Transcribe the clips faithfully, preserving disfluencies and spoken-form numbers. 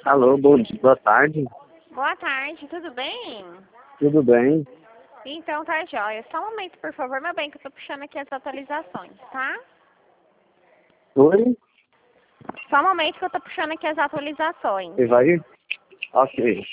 Alô, bom dia, boa tarde. Boa tarde, tudo bem? Tudo bem? Então tá jóia. Só um momento, por favor, meu bem, que eu tô puxando aqui as atualizações, tá? Oi? Só um momento que eu tô puxando aqui as atualizações. Você vai? Ok.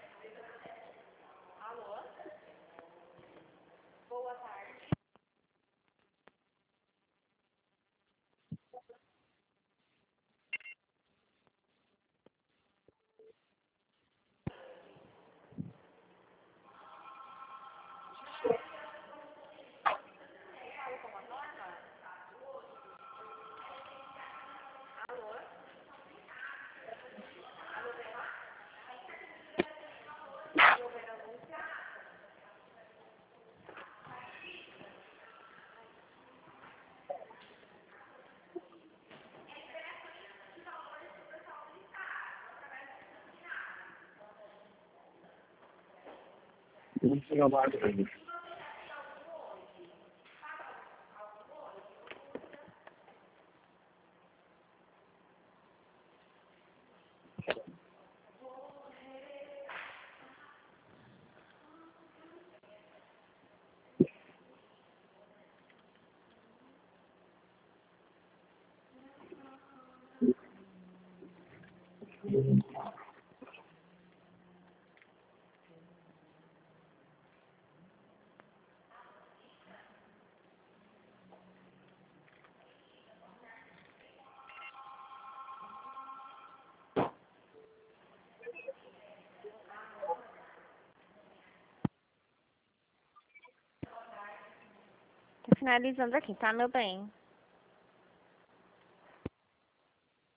Não sei o nome dele. Tô finalizando aqui, tá, meu bem?